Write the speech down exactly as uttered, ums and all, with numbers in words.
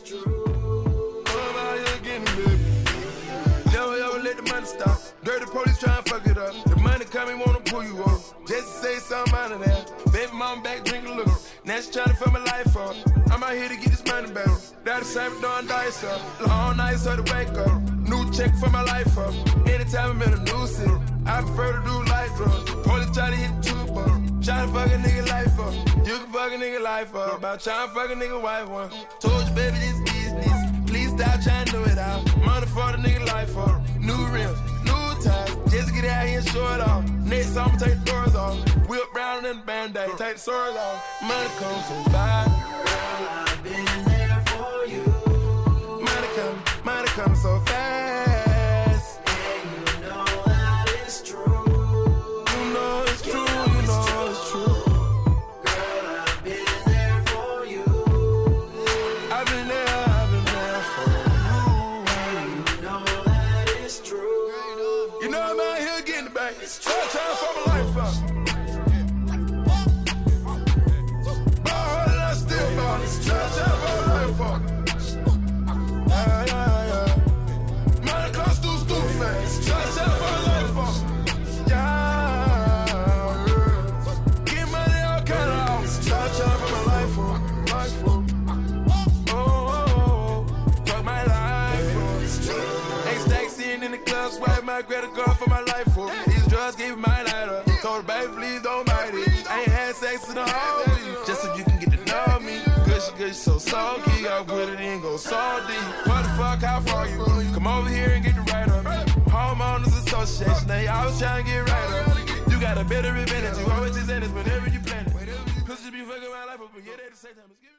true. I'm out here getting baby. Never ever let the money stop. Dirty police try and fuck it up. The money coming, wanna pull you up. Just to say something out of there. Baby mama back drinking liquor. Now she trying to fill my life up. I'm out here to get this money back. Daddy same doing dice up. Long nights so to wake up. New check for my life up. Anytime I'm in a new city, I prefer to do light drugs. Police try to hit the tube up. Try to fuck a nigga life up. You can fuck a nigga life up. About trying to fuck a nigga wife one. Told you baby this business. Please stop trying to do it out. Money for the nigga life up. New rims, new tires. Just get out here and show it off. Next I'ma take the doors off. Whip round in the band-aid. Take the swords off. Money comes so fast. Girl, I've been there for you. Money come, money come so fast. And you know that it's true. You know it's true, you know it's true. Girl, I've been there for you. I've been there, I've been there for And you know that it's true. you. You know I'm out here getting it back. Try to try to fuck my life up. Ball hard and I still ball. Try to try to fuck my life up. Yeah, yeah, yeah. Money comes through stupid man. Try to try to fuck my life up. Yeah, yeah. Get money all kind of out. Try to try to fuck my life up. Life up. Oh, oh, oh. Fuck my life up. X-Stack sitting in the club, swipe my credit card for my life up. These drugs gave me my night up. Told her, baby, please don't bite it. I ain't had sex in a whole week. Just so you can get to know me. Gushy, gushy, so salty. I put it in, go salty. What the fuck, how far you? Come over here and get the right up. Homeowners Association, they always trying to get right up. You got a better advantage. You always just in this whenever you plan it. Pussy be fucking my life up, but yeah, they the same time.